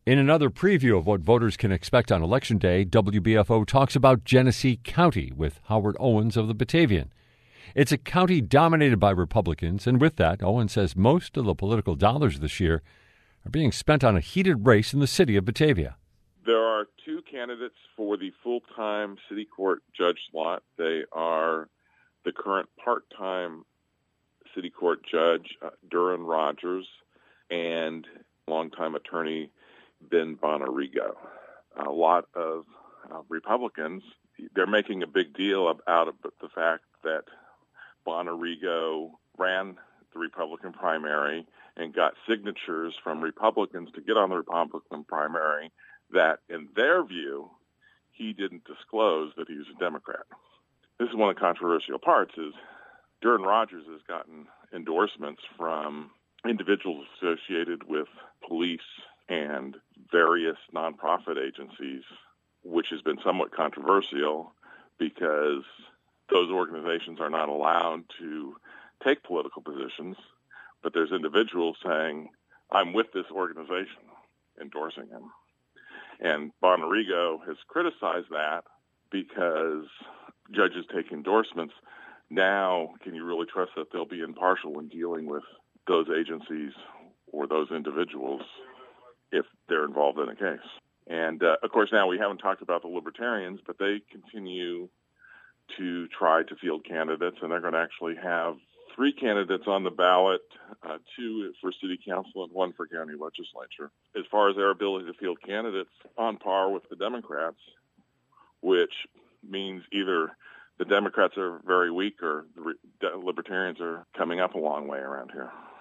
In another preview of what voters can expect on Election Day, WBFO talks about Genesee County with Howard Owens of the Batavian. It's a county dominated by Republicans, and with that, Owens says most of the political dollars this year are being spent on a heated race in the city of Batavia. There are two candidates for the full-time city court judge slot. They are the current part-time city court judge, Duran Rogers, and longtime attorney Ben Bonarigo. A lot of Republicans, they're making a big deal out of the fact that Bonarigo ran the Republican primary and got signatures from Republicans to get on the Republican primary that, in their view, he didn't disclose that he was a Democrat. This is one of the controversial parts, is Duran Rogers has gotten endorsements from individuals associated with police and various nonprofit agencies, which has been somewhat controversial because those organizations are not allowed to take political positions, but there's individuals saying, I'm with this organization, endorsing him. And Bonarigo has criticized that because judges take endorsements. Now, can you really trust that they'll be impartial when dealing with those agencies or those individuals if they're involved in a case? And, of course, now we haven't talked about the Libertarians, but they continue to try to field candidates, and they're going to actually have 3 candidates on the ballot, 2 for city council and 1 for county legislature. As far as their ability to field candidates, on par with the Democrats, which means either the Democrats are very weak or the Libertarians are coming up a long way around here.